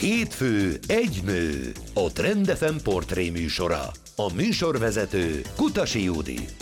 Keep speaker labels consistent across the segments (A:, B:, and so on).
A: Hétfő egy nő, a Trend FM portré műsora. A műsorvezető Kutasi Judit.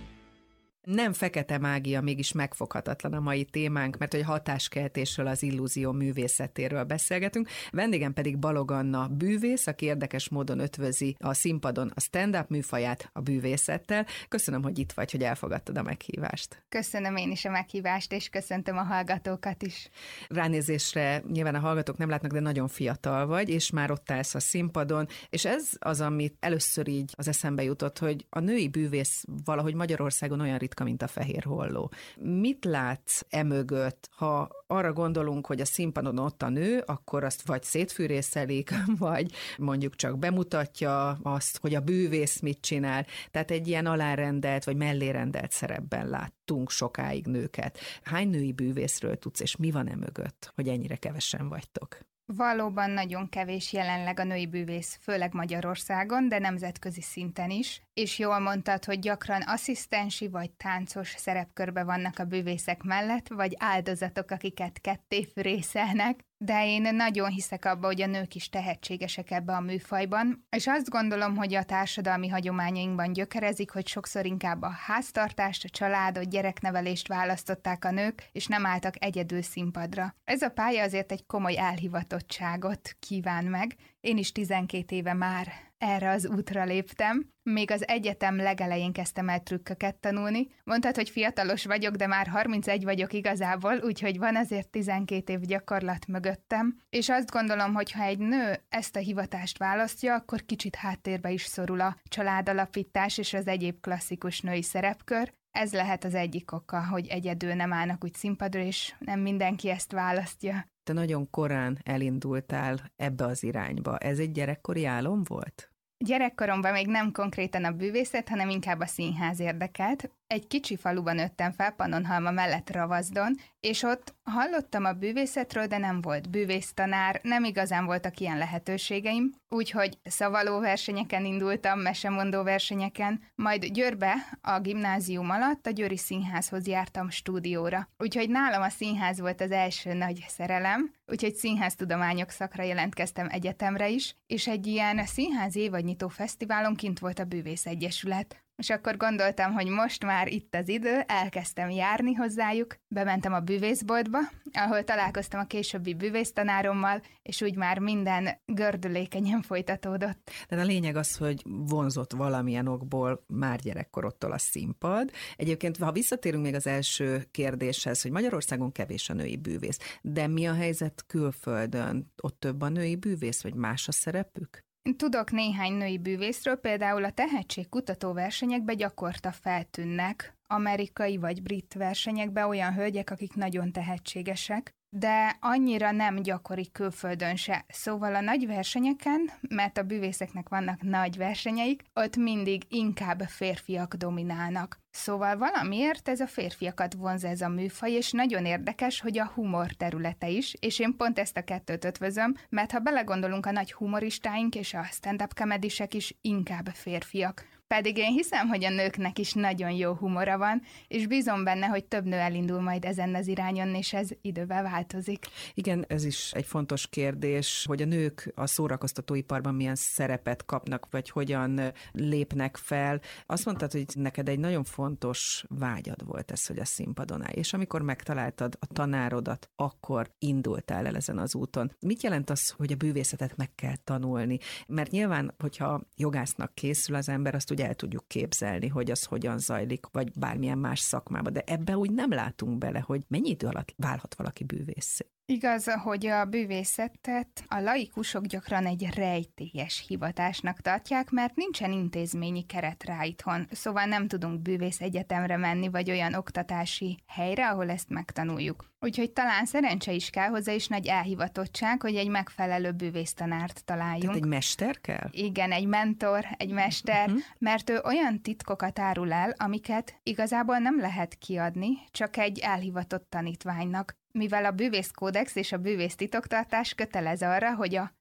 B: Nem fekete mágia, mégis megfoghatatlan a mai témánk, mert hogy hatáskeltésről, az illúzió művészetéről beszélgetünk. Vendégem pedig Balog Anna bűvész, aki érdekes módon ötvözi a színpadon a stand-up műfaját a bűvészettel. Köszönöm, hogy itt vagy, hogy elfogadtad a meghívást.
C: Köszönöm én is a meghívást, és köszöntöm a hallgatókat is.
B: Ránézésre nyilván a hallgatók nem látnak, de nagyon fiatal vagy, és már ott állsz a színpadon, és ez az, amit először így az eszembe jutott, hogy a női bűvész valahogy Magyarországon olyan ritka, mint a fehér holló. Mit látsz emögött, ha arra gondolunk, hogy a színpadon ott a nő, akkor azt vagy szétfűrészelik, vagy mondjuk csak bemutatja azt, hogy a bűvész mit csinál. Tehát egy ilyen alárendelt, vagy mellérendelt szerepben láttunk sokáig nőket. Hány női bűvészről tudsz, és mi van emögött, hogy ennyire kevesen vagytok?
C: Valóban nagyon kevés jelenleg a női bűvész, főleg Magyarországon, de nemzetközi szinten is. És jól mondtad, hogy gyakran asszisztensi vagy táncos szerepkörbe vannak a bűvészek mellett, vagy áldozatok, akiket ketté fűrészelnek. De én nagyon hiszek abba, hogy a nők is tehetségesek ebbe a műfajban, és azt gondolom, hogy a társadalmi hagyományainkban gyökerezik, hogy sokszor inkább a háztartást, a családot, gyereknevelést választották a nők, és nem álltak egyedül színpadra. Ez a pálya azért egy komoly elhivatottságot kíván meg. Én is 12 éve már erre az útra léptem. Még az egyetem legelején kezdtem el trükköket tanulni. Mondtad, hogy fiatalos vagyok, de már 31 vagyok igazából, úgyhogy van azért 12 év gyakorlat mögöttem. És azt gondolom, hogy ha egy nő ezt a hivatást választja, akkor kicsit háttérbe is szorul a családalapítás és az egyéb klasszikus női szerepkör. Ez lehet az egyik oka, hogy egyedül nem állnak úgy színpadra, és nem mindenki ezt választja.
B: Te nagyon korán elindultál ebbe az irányba. Ez egy gyerekkori álom volt?
C: Gyerekkoromban még nem konkrétan a bűvészet, hanem inkább a színház érdekelt. Egy kicsi faluban nőttem fel, Pannonhalma mellett Ravazdon, és ott hallottam a bűvészetről, de nem volt bűvésztanár, nem igazán voltak ilyen lehetőségeim, úgyhogy szavaló versenyeken indultam, mesemondó versenyeken, majd Győrbe a gimnázium alatt a Győri Színházhoz jártam stúdióra. Úgyhogy nálam a színház volt az első nagy szerelem, úgyhogy színháztudományok szakra jelentkeztem egyetemre is, és egy ilyen színház évadnyitó fesztiválon kint volt a Bűvész Egyesület. És akkor gondoltam, hogy most már itt az idő, elkezdtem járni hozzájuk, bementem a bűvészboltba, ahol találkoztam a későbbi bűvésztanárommal, és úgy már minden gördülékenyen folytatódott.
B: Tehát a lényeg az, hogy vonzott valamilyen okból már gyerekkorodtól a színpad. Egyébként, ha visszatérünk még az első kérdéshez, hogy Magyarországon kevés a női bűvész, de mi a helyzet külföldön? Ott több a női bűvész, vagy más a szerepük?
C: Tudok néhány női bűvészről, például a tehetségkutató versenyekbe gyakorta feltűnnek, amerikai vagy brit versenyekbe olyan hölgyek, akik nagyon tehetségesek, de annyira nem gyakori külföldön se. Szóval a nagy versenyeken, mert a bűvészeknek vannak nagy versenyeik, ott mindig inkább férfiak dominálnak. Szóval valamiért ez a férfiakat vonz ez a műfaj, és nagyon érdekes, hogy a humor területe is, és én pont ezt a kettőt ötvözöm, mert ha belegondolunk, a nagy humoristáink és a stand-up comedysek is inkább férfiak. Pedig én hiszem, hogy a nőknek is nagyon jó humora van, és bízom benne, hogy több nő elindul majd ezen az irányon, és ez idővel változik.
B: Igen, ez is egy fontos kérdés, hogy a nők a szórakoztatóiparban milyen szerepet kapnak, vagy hogyan lépnek fel. Azt mondtad, hogy neked egy nagyon fontos vágyad volt ez, hogy a színpadon állj, és amikor megtaláltad a tanárodat, akkor indultál el ezen az úton. Mit jelent az, hogy a bűvészetet meg kell tanulni? Mert nyilván, hogyha jogásznak készül az ember, azt ugye el tudjuk képzelni, hogy az hogyan zajlik, vagy bármilyen más szakmában, de ebbe úgy nem látunk bele, hogy mennyi idő alatt válhat valaki bűvészé.
C: Igaz, hogy a bűvészetet a laikusok gyakran egy rejtélyes hivatásnak tartják, mert nincsen intézményi keret rá itthon, szóval nem tudunk bűvész egyetemre menni, vagy olyan oktatási helyre, ahol ezt megtanuljuk. Úgyhogy talán szerencse is kell hozzá, és nagy elhivatottság, hogy egy megfelelő bűvésztanárt találjunk.
B: Tehát egy mester kell?
C: Igen, egy mentor, egy mester, mert ő olyan titkokat árul el, amiket igazából nem lehet kiadni, csak egy elhivatott tanítványnak. Mivel a bűvészkódex és a bűvész titoktartás kötelez arra, hogy a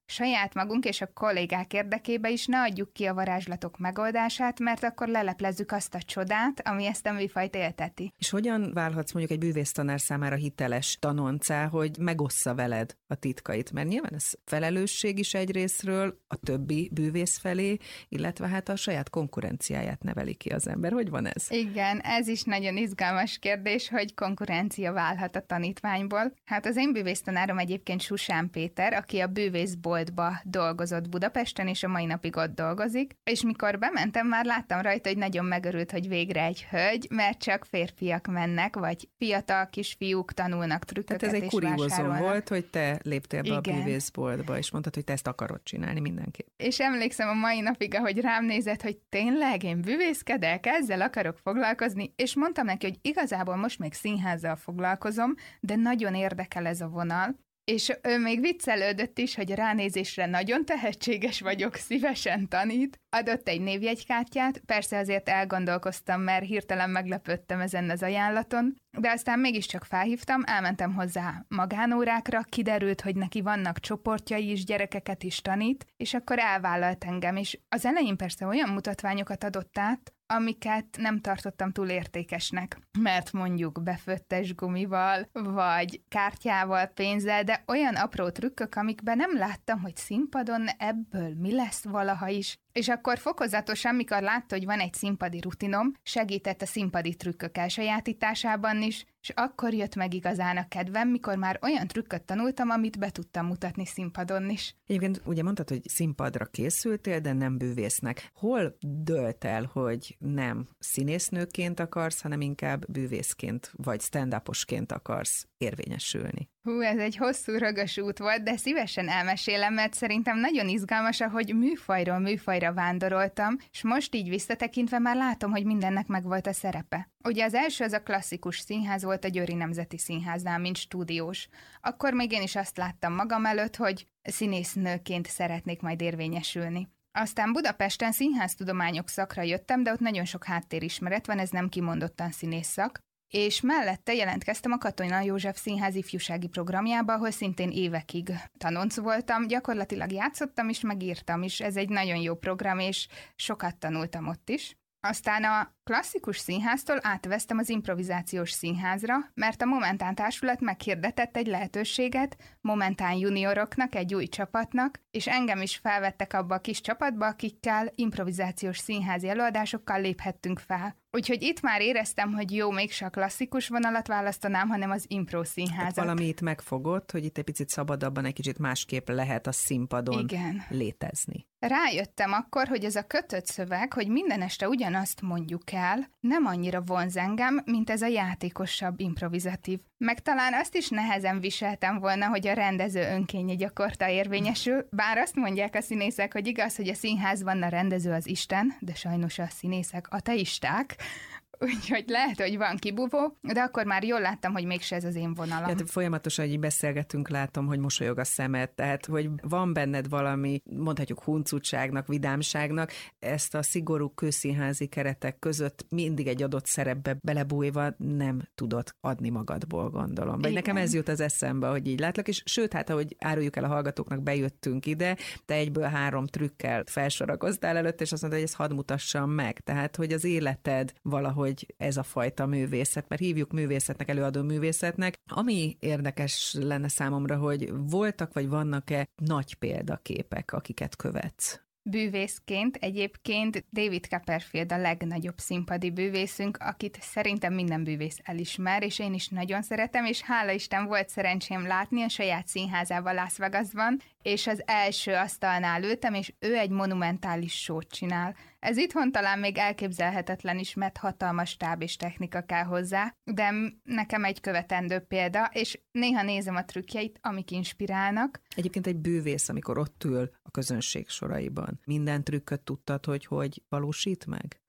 C: saját magunk és a kollégák érdekébe is ne adjuk ki a varázslatok megoldását, mert akkor leleplezzük azt a csodát, ami ezt a műfajt élteti.
B: És hogyan válhatsz mondjuk egy bűvésztanár számára hiteles tanoncá, hogy megossza veled a titkait? Mert nyilván ez felelősség is egyrészről a többi bűvész felé, illetve hát a saját konkurenciáját neveli ki az ember. Hogy van ez?
C: Igen, ez is nagyon izgalmas kérdés, hogy konkurencia válhat a tanítványból. Hát az én bűvésztanárom egyébként Susán Péter, aki a bűvészboltba dolgozott Budapesten, és a mai napig ott dolgozik, és mikor bementem, már láttam rajta, hogy nagyon megörült, hogy végre egy hölgy, mert csak férfiak mennek, vagy fiatal kisfiúk tanulnak trükköket és
B: vásárolnak. Tehát ez egy kuriózum volt, hogy te léptél be
C: Igen.
B: a bűvészboltba, és mondtad, hogy te ezt akarod csinálni mindenképp.
C: És emlékszem a mai napig, ahogy rám nézett, hogy tényleg én bűvészkedek, ezzel akarok foglalkozni, és mondtam neki, hogy igazából most még színházzal foglalkozom, de nagyon érdekel ez a vonal, és ő még viccelődött is, hogy a ránézésre nagyon tehetséges vagyok, szívesen tanít. Adott egy névjegykártyát, persze azért elgondolkoztam, mert hirtelen meglepődtem ezen az ajánlaton, de aztán mégiscsak felhívtam, elmentem hozzá magánórákra, kiderült, hogy neki vannak csoportjai is, gyerekeket is tanít, és akkor elvállalt engem, és az elején persze olyan mutatványokat adott át, amiket nem tartottam túl értékesnek, mert mondjuk beföttes gumival, vagy kártyával, pénzzel, de olyan apró trükkök, amikben nem láttam, hogy színpadon ebből mi lesz valaha is. És akkor fokozatosan, mikor látta, hogy van egy színpadi rutinom, segített a színpadi trükkök elsajátításában is, és akkor jött meg igazán a kedvem, mikor már olyan trükköt tanultam, amit be tudtam mutatni színpadon is.
B: Egyébként ugye mondtad, hogy színpadra készültél, de nem bűvésznek. Hol dölt el, hogy nem színésznőként akarsz, hanem inkább bűvészként vagy stand-uposként akarsz érvényesülni?
C: Ez egy hosszú, rögös út volt, de szívesen elmesélem, mert szerintem nagyon izgalmas, ahogy műfajról műfajra vándoroltam, és most így visszatekintve már látom, hogy mindennek megvolt a szerepe. Ugye az első az a klasszikus színház volt a Győri Nemzeti Színháznál, mint stúdiós. Akkor még én is azt láttam magam előtt, hogy színésznőként szeretnék majd érvényesülni. Aztán Budapesten színháztudományok szakra jöttem, de ott nagyon sok háttérismeret van, ez nem kimondottan színészszak. És mellette jelentkeztem a Katona József Színház ifjúsági programjába, ahol szintén évekig tanonc voltam, gyakorlatilag játszottam is, megírtam is, ez egy nagyon jó program, és sokat tanultam ott is. Aztán a klasszikus színháztól átveztem az improvizációs színházra, mert a Momentán Társulat meghirdetett egy lehetőséget Momentán junioroknak, egy új csapatnak, és engem is felvettek abba a kis csapatba, akikkel improvizációs színházi előadásokkal léphettünk fel. Úgyhogy itt már éreztem, hogy jó, mégse a klasszikus vonalat választanám, hanem az impro színházat.
B: Valami itt megfogott, hogy itt egy picit szabadabban, egy kicsit másképp lehet a színpadon létezni.
C: Rájöttem akkor, hogy ez a kötött szöveg, hogy minden este ugyanazt mondjuk el, nem annyira vonz engem, mint ez a játékosabb, improvizatív. Meg talán azt is nehezen viseltem volna, hogy a rendező önkénye gyakorta érvényesül, bár azt mondják a színészek, hogy igaz, hogy a színházban a rendező az Isten, de sajnos a színészek ateisták, úgyhogy lehet, hogy van kibúvó, de akkor már jól láttam, hogy mégse ez az én vonalam.
B: Hát folyamatosan így beszélgetünk, látom, hogy mosolyog a szemed, tehát hogy van benned valami, mondhatjuk huncutságnak, vidámságnak, ezt a szigorú kőszínházi keretek között mindig egy adott szerepbe belebújva nem tudod adni magadból, gondolom. Vagy nekem ez jut az eszembe, hogy így látlak, és sőt, hát ahogy áruljuk el a hallgatóknak, bejöttünk ide, te egyből 3 trükkel felsorakoztál előtt, és azt mondta, hogy ezt hadd mutassam meg. Tehát, hogy az életed valahogy ez a fajta művészet, mert hívjuk művészetnek, előadó művészetnek. Ami érdekes lenne számomra, hogy voltak vagy vannak-e nagy példaképek, akiket követsz?
C: Bűvészként egyébként David Copperfield a legnagyobb színpadi bűvészünk, akit szerintem minden bűvész elismer, és én is nagyon szeretem, és hála Isten volt szerencsém látni a saját színházában Las Vegasban, és az első asztalnál ültem, és ő egy monumentális show-t csinál. Ez itthon talán még elképzelhetetlen is, mert hatalmas stáb és technika kell hozzá, de nekem egy követendő példa, és néha nézem a trükkjeit, amik inspirálnak.
B: Egyébként egy bűvész, amikor ott ül a közönség soraiban, minden trükköt tudtad, hogy valósít meg?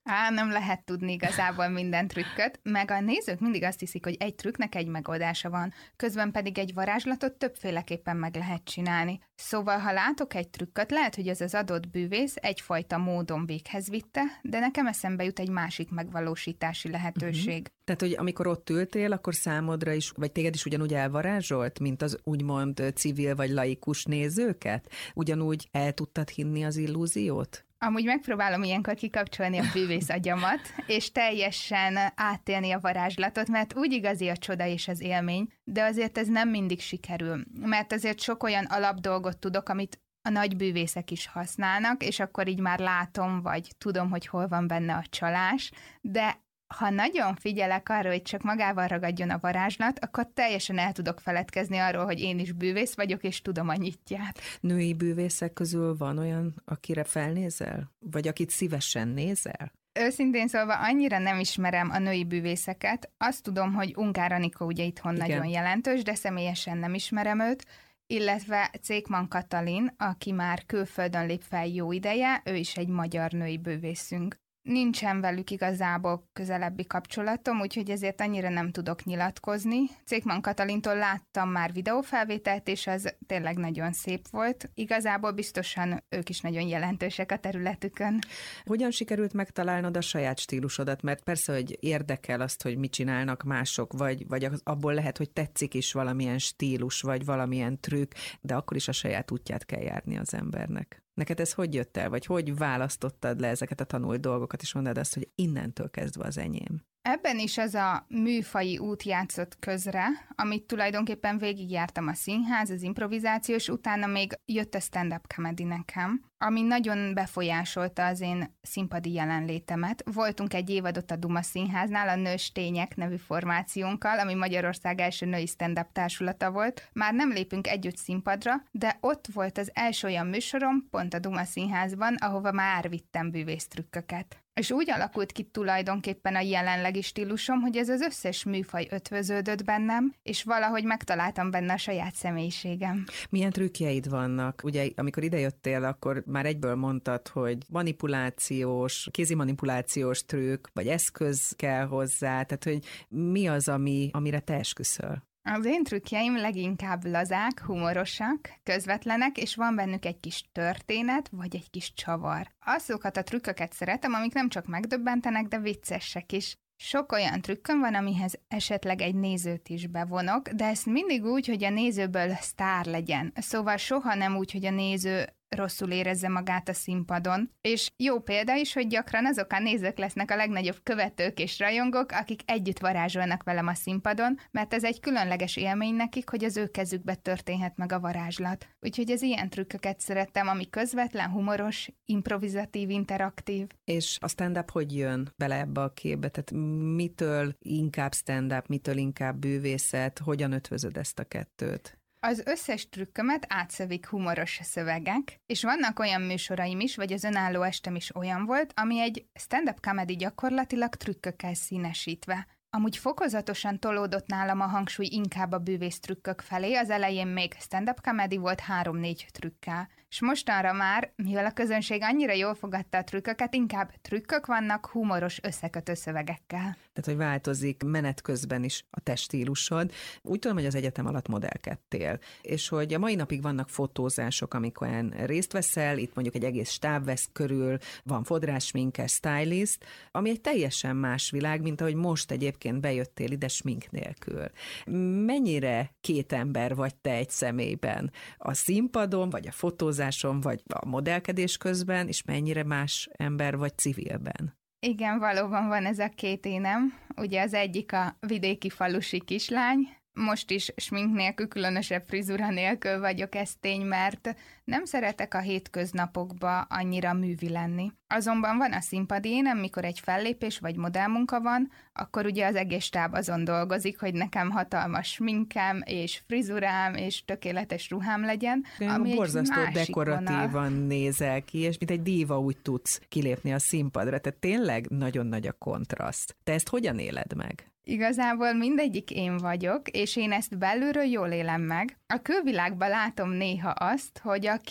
C: Nem lehet tudni igazából minden trükköt, meg a nézők mindig azt hiszik, hogy egy trükknek egy megoldása van, közben pedig egy varázslatot többféleképpen meg lehet csinálni. Szóval, ha látok egy trükköt, lehet, hogy ez az adott bűvész egyfajta módon véghez vitte, de nekem eszembe jut egy másik megvalósítási lehetőség.
B: Tehát, hogy amikor ott ültél, akkor számodra is, vagy téged is ugyanúgy elvarázsolt, mint az úgymond civil vagy laikus nézőket? Ugyanúgy el tudtad hinni az illúziót?
C: Amúgy megpróbálom ilyenkor kikapcsolni a bűvész agyamat, és teljesen átélni a varázslatot, mert úgy igazi a csoda és az élmény, de azért ez nem mindig sikerül, mert azért sok olyan alapdolgot tudok, amit a nagy bűvészek is használnak, és akkor így már látom, vagy tudom, hogy hol van benne a csalás, de ha nagyon figyelek arra, hogy csak magával ragadjon a varázslat, akkor teljesen el tudok feledkezni arról, hogy én is bűvész vagyok, és tudom a nyitját.
B: Női bűvészek közül van olyan, akire felnézel? Vagy akit szívesen nézel?
C: Őszintén szólva annyira nem ismerem a női bűvészeket. Azt tudom, hogy Ungár Anikó ugye itthon nagyon jelentős, de személyesen nem ismerem őt, illetve Czékman Katalin, aki már külföldön lép fel jó ideje, ő is egy magyar női bűvészünk. Nincsen velük igazából közelebbi kapcsolatom, úgyhogy ezért annyira nem tudok nyilatkozni. Czékman Katalintól láttam már videófelvételt, és az tényleg nagyon szép volt. Igazából biztosan ők is nagyon jelentősek a területükön.
B: Hogyan sikerült megtalálnod a saját stílusodat? Mert persze, hogy érdekel azt, hogy mit csinálnak mások, vagy abból lehet, hogy tetszik is valamilyen stílus, vagy valamilyen trükk, de akkor is a saját útját kell járni az embernek. Neked ez hogy jött el, vagy hogy választottad le ezeket a tanult dolgokat, és mondod azt, hogy innentől kezdve az enyém?
C: Ebben is az a műfaji út játszott közre, amit tulajdonképpen végigjártam a színház, az improvizáció, és utána még jött a stand-up comedy nekem, ami nagyon befolyásolta az én színpadi jelenlétemet. Voltunk egy évadot a Duma Színháznál, a Nős Tények nevű formációnkkal, ami Magyarország első női stand-up társulata volt. Már nem lépünk együtt színpadra, de ott volt az első olyan műsorom, pont a Duma Színházban, ahova már vittem bűvésztrükköket. És úgy alakult ki tulajdonképpen a jelenlegi stílusom, hogy ez az összes műfaj ötvöződött bennem, és valahogy megtaláltam benne a saját személyiségem.
B: Milyen trükkjeid vannak? Ugye, amikor idejöttél, akkor már egyből mondtad, hogy manipulációs, kézimanipulációs trükk, vagy eszköz kell hozzá, tehát hogy mi az, amire te esküszöl?
C: Az én trükkjeim leginkább lazák, humorosak, közvetlenek, és van bennük egy kis történet, vagy egy kis csavar. Azokat a trükköket szeretem, amik nem csak megdöbbentenek, de viccesek is. Sok olyan trükköm van, amihez esetleg egy nézőt is bevonok, de ezt mindig úgy, hogy a nézőből sztár legyen. Szóval soha nem úgy, hogy a néző rosszul érezze magát a színpadon. És jó példa is, hogy gyakran azok a nézők lesznek a legnagyobb követők és rajongók, akik együtt varázsolnak velem a színpadon, mert ez egy különleges élmény nekik, hogy az ő kezükbe történhet meg a varázslat. Úgyhogy az ilyen trükköket szerettem, ami közvetlen, humoros, improvizatív, interaktív.
B: És a stand-up hogy jön bele ebbe a képbe? Tehát mitől inkább stand-up, mitől inkább bűvészet, hogyan ötvözöd ezt a kettőt?
C: Az összes trükkömet átszövik humoros szövegek, és vannak olyan műsoraim is, vagy az önálló estem is olyan volt, ami egy stand-up comedy gyakorlatilag trükkökkel színesítve. Amúgy fokozatosan tolódott nálam a hangsúly inkább a bűvész trükkök felé, az elején még stand-up comedy volt 3-4 trükkel. És mostanra már, mivel a közönség annyira jól fogadta a trükköket, inkább trükkök vannak humoros összekötő szövegekkel.
B: Tehát, hogy változik menet közben is a te stílusod. Úgy tudom, hogy az egyetem alatt modellkedtél, és hogy a mai napig vannak fotózások, amikor részt veszel, itt mondjuk egy egész stáb vesz körül, van fodrás, sminkes, stylist, ami egy teljesen más világ, mint ahogy most egyébként bejöttél ide smink nélkül. Mennyire két ember vagy te egy személyben? A színpadon, vagy a fotózáson, vagy a modellkedés közben, és mennyire más ember vagy civilben?
C: Igen, valóban van ez a két énem. Ugye az egyik a vidéki falusi kislány, most is smink nélkül, különösebb frizura nélkül vagyok, ez tény, mert nem szeretek a hétköznapokba annyira művi lenni. Azonban van a színpadi énem, mikor egy fellépés vagy modellmunka van, akkor ugye az egész stáb azon dolgozik, hogy nekem hatalmas sminkem és frizurám és tökéletes ruhám legyen. Ami
B: borzasztó dekoratívan nézel ki, és mint egy díva úgy tudsz kilépni a színpadra. Tehát tényleg nagyon nagy a kontraszt. Te ezt hogyan éled meg?
C: Igazából mindegyik én vagyok, és én ezt belülről jól élem meg. A külvilágban látom néha azt, hogy aki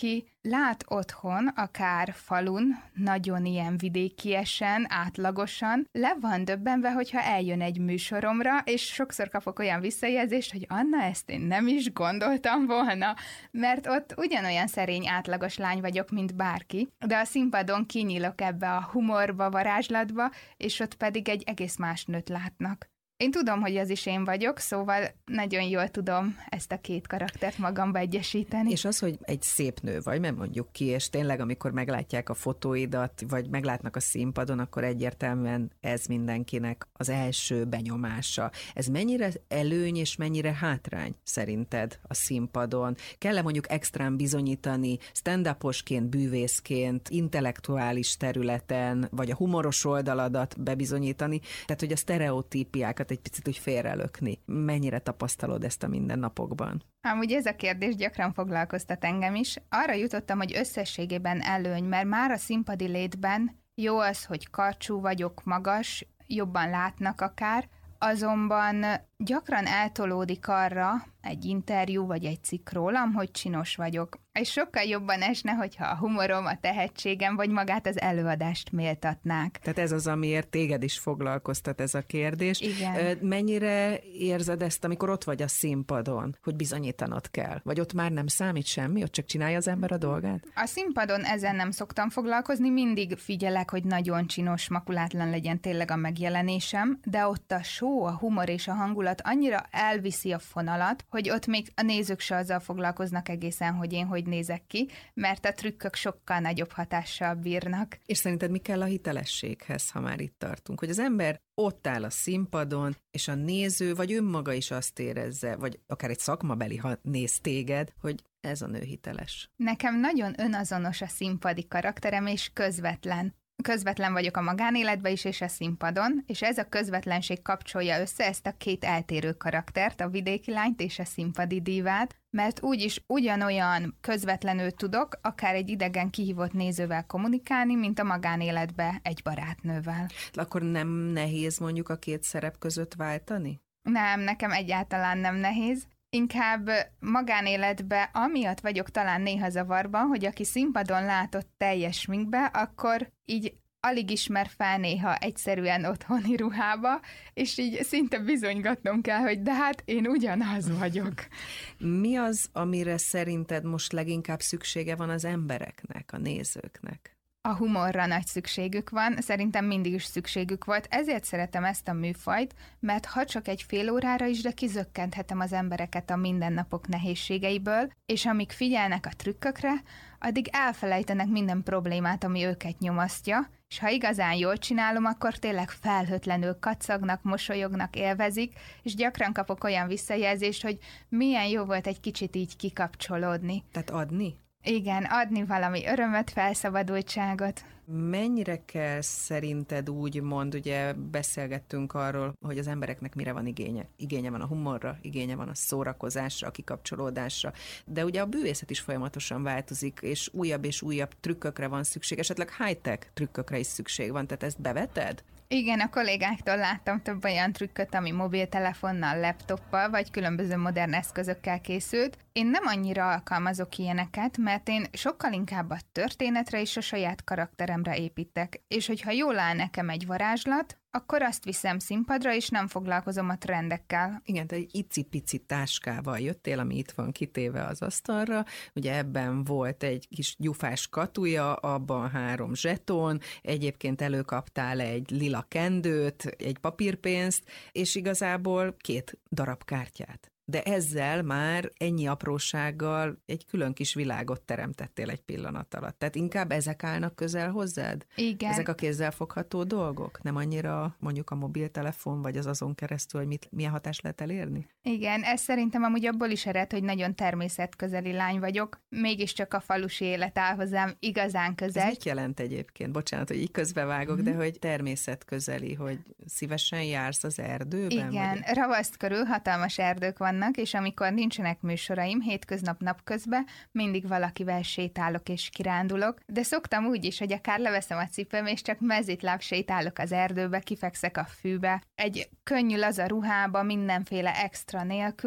C: lát otthon, akár falun, nagyon ilyen vidékiesen, átlagosan, le van döbbenve, hogyha eljön egy műsoromra, és sokszor kapok olyan visszajelzést, hogy Anna, ezt én nem is gondoltam volna, mert ott ugyanolyan szerény, átlagos lány vagyok, mint bárki, de a színpadon kinyílok ebbe a humorba, varázslatba, és ott pedig egy egész más nőt látnak. Én tudom, hogy az is én vagyok, szóval nagyon jól tudom ezt a két karaktert magamba egyesíteni.
B: És az, hogy egy szép nő vagy, mert mondjuk ki, és tényleg, amikor meglátják a fotóidat, vagy meglátnak a színpadon, akkor egyértelműen ez mindenkinek az első benyomása. Ez mennyire előny és mennyire hátrány szerinted a színpadon? Kell-e mondjuk extrán bizonyítani stand-uposként, bűvészként, intellektuális területen, vagy a humoros oldaladat bebizonyítani? Tehát, hogy a sztereotípiákat egy picit úgy félrelökni. Mennyire tapasztalod ezt a mindennapokban?
C: Amúgy ez a kérdés gyakran foglalkoztat engem is. Arra jutottam, hogy összességében előny, mert már a színpadi létben jó az, hogy karcsú vagyok, magas, jobban látnak akár, azonban gyakran eltolódik arra egy interjú vagy egy cikk rólam, hogy csinos vagyok. És sokkal jobban esne, hogyha a humorom, a tehetségem vagy magát az előadást méltatnák.
B: Tehát ez az, amiért téged is foglalkoztat ez a kérdés.
C: Igen.
B: Mennyire érzed ezt, amikor ott vagy a színpadon, hogy bizonyítanod kell? Vagy ott már nem számít semmi, ott csak csinálja az ember a dolgát?
C: A színpadon ezen nem szoktam foglalkozni, mindig figyelek, hogy nagyon csinos, makulátlan legyen tényleg a megjelenésem, de ott a show, a humor és a hangulat annyira elviszi a fonalat, hogy ott még a nézők se azzal foglalkoznak egészen, hogy én hogy nézek ki, mert a trükkök sokkal nagyobb hatással bírnak.
B: És szerinted mi kell a hitelességhez, ha már itt tartunk? Hogy az ember ott áll a színpadon, és a néző, vagy önmaga is azt érezze, vagy akár egy szakmabeli, ha néz téged, hogy ez a nő hiteles.
C: Nekem nagyon önazonos a színpadi karakterem, és közvetlen. Közvetlen vagyok a magánéletben is, és a színpadon, és ez a közvetlenség kapcsolja össze ezt a két eltérő karaktert, a vidéki lányt és a színpadi dívát, mert úgyis ugyanolyan közvetlenül tudok akár egy idegen kihívott nézővel kommunikálni, mint a magánéletbe egy barátnővel.
B: Akkor nem nehéz mondjuk a két szerep között váltani?
C: Nem, nekem egyáltalán nem nehéz. Inkább magánéletbe amiatt vagyok talán néha zavarban, hogy aki színpadon látott teljes sminkbe, akkor így alig ismer fel néha egyszerűen otthoni ruhába, és így szinte bizonygatnom kell, hogy de hát én ugyanaz vagyok.
B: Mi az, amire szerinted most leginkább szüksége van az embereknek, a nézőknek?
C: A humorra nagy szükségük van, szerintem mindig is szükségük volt, ezért szeretem ezt a műfajt, mert ha csak egy fél órára is, de kizökkenthetem az embereket a mindennapok nehézségeiből, és amíg figyelnek a trükkökre, addig elfelejtenek minden problémát, ami őket nyomasztja, és ha igazán jól csinálom, akkor tényleg felhőtlenül kacagnak, mosolyognak, élvezik, és gyakran kapok olyan visszajelzést, hogy milyen jó volt egy kicsit így kikapcsolódni.
B: Tehát adni?
C: Igen, adni valami örömöt, felszabadultságot.
B: Mennyire kell szerinted úgymond, ugye beszélgettünk arról, hogy az embereknek mire van igénye? Igénye van a humorra, igénye van a szórakozásra, a kikapcsolódásra, de ugye a bűvészet is folyamatosan változik, és újabb trükkökre van szükség, esetleg high-tech trükkökre is szükség van, tehát ezt beveted?
C: Igen, a kollégáktól láttam több olyan trükköt, ami mobiltelefonnal, laptoppal vagy különböző modern eszközökkel készült. Én nem annyira alkalmazok ilyeneket, mert én sokkal inkább a történetre és a saját karakteremre építek. És hogyha jól áll nekem egy varázslat, akkor azt viszem színpadra, és nem foglalkozom a trendekkel.
B: Igen, te egy icipici táskával jöttél, ami itt van kitéve az asztalra, ugye ebben volt egy kis gyufás katuja, abban 3 zseton, egyébként előkaptál egy lila kendőt, egy papírpénzt, és igazából 2 darab kártyát. De ezzel már ennyi aprósággal egy külön kis világot teremtettél egy pillanat alatt. Tehát inkább ezek állnak közel hozzád?
C: Igen.
B: Ezek a kézzelfogható dolgok? Nem annyira mondjuk a mobiltelefon, vagy az azon keresztül, hogy milyen hatást lehet elérni?
C: Igen, ez szerintem amúgy abból is ered, hogy nagyon természetközeli lány vagyok. Mégiscsak a falusi élet áll hozzám igazán közel.
B: Ez mit jelent egyébként? Bocsánat, hogy így közbevágok, de hogy természetközeli, hogy szívesen jársz az erdőben?
C: Igen,
B: vagy?
C: Ravaszt körül hatalmas erdők vannak, és amikor nincsenek műsoraim, hétköznap napközben mindig valakivel sétálok és kirándulok, de szoktam úgy is, hogy akár leveszem a cipőm, és csak mezitláb sétálok az erdőbe, kifekszek a fűbe, egy könnyű laza ruhába, mindenféle extra nélkül,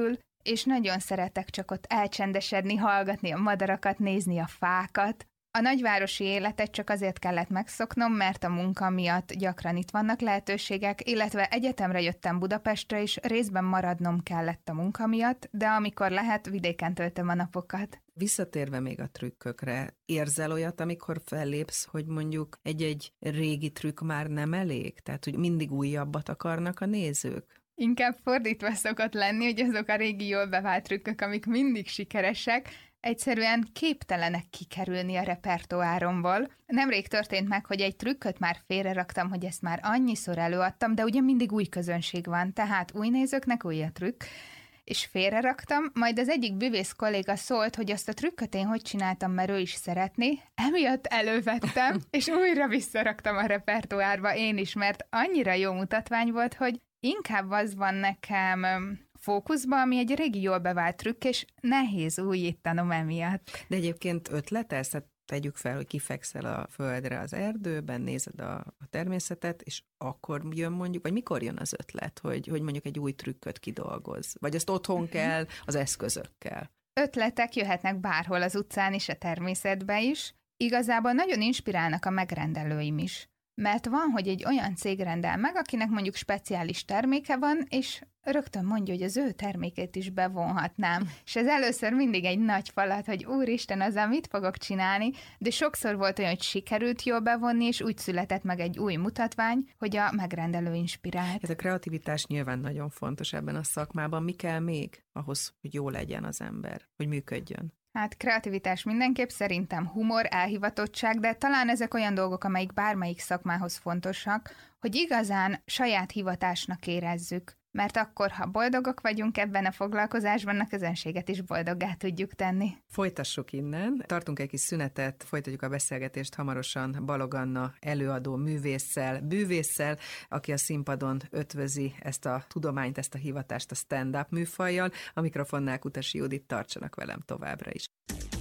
C: és nagyon szeretek csak ott elcsendesedni, hallgatni a madarakat, nézni a fákat. A nagyvárosi életet csak azért kellett megszoknom, mert a munka miatt gyakran itt vannak lehetőségek, illetve egyetemre jöttem Budapestre, és részben maradnom kellett a munka miatt, de amikor lehet, vidéken töltöm a napokat.
B: Visszatérve még a trükkökre, érzel olyat, amikor fellépsz, hogy mondjuk egy-egy régi trükk már nem elég? Tehát, hogy mindig újabbat akarnak a nézők?
C: Inkább fordítva szokott lenni, hogy azok a régi jól bevált trükkök, amik mindig sikeresek, egyszerűen képtelenek kikerülni a repertoáromból. Nemrég történt meg, hogy egy trükköt már félreraktam, hogy ezt már annyiszor előadtam, de ugye mindig új közönség van, tehát új nézőknek új a trükk, és félreraktam, majd az egyik bűvész kolléga szólt, hogy azt a trükköt én hogy csináltam, mert ő is szeretné, emiatt elővettem, és újra visszaraktam a repertoárba én is, mert annyira jó mutatvány volt, hogy inkább az van nekem fókuszban, ami egy régi jól bevált trükk, és nehéz újítanom emiatt.
B: De egyébként ötletelsz, tehát tegyük fel, hogy kifekszel a földre az erdőben, nézed a természetet, és akkor jön mondjuk, vagy mikor jön az ötlet, hogy mondjuk egy új trükköt kidolgoz? Vagy azt otthon kell az eszközökkel?
C: Ötletek jöhetnek bárhol az utcán is, a természetbe is. Igazából nagyon inspirálnak a megrendelőim is. Mert van, hogy egy olyan cég rendel meg, akinek mondjuk speciális terméke van, és rögtön mondja, hogy az ő termékét is bevonhatnám. És ez először mindig egy nagy falat, hogy úristen, azzal mit fogok csinálni, de sokszor volt olyan, hogy sikerült jól bevonni, és úgy született meg egy új mutatvány, hogy a megrendelő inspirált.
B: Ez a kreativitás nyilván nagyon fontos ebben a szakmában. Mi kell még ahhoz, hogy jó legyen az ember, hogy működjön?
C: Hát kreativitás mindenképp, szerintem humor, elhivatottság, de talán ezek olyan dolgok, amelyik bármelyik szakmához fontosak, hogy igazán saját hivatásnak érezzük. Mert akkor, ha boldogok vagyunk ebben a foglalkozásban, a közönséget is boldoggá tudjuk tenni.
B: Folytassuk innen. Tartunk egy kis szünetet, folytatjuk a beszélgetést hamarosan Balog Anna előadó művésszel, bűvésszel, aki a színpadon ötvözi ezt a tudományt, ezt a hivatást a stand-up műfajjal. A mikrofonnál Kutasi Judit, tartsanak velem továbbra is.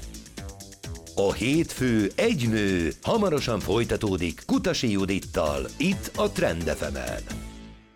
A: A hétfő egy nő hamarosan folytatódik Kutasi Judittal, itt a Trend FM-en.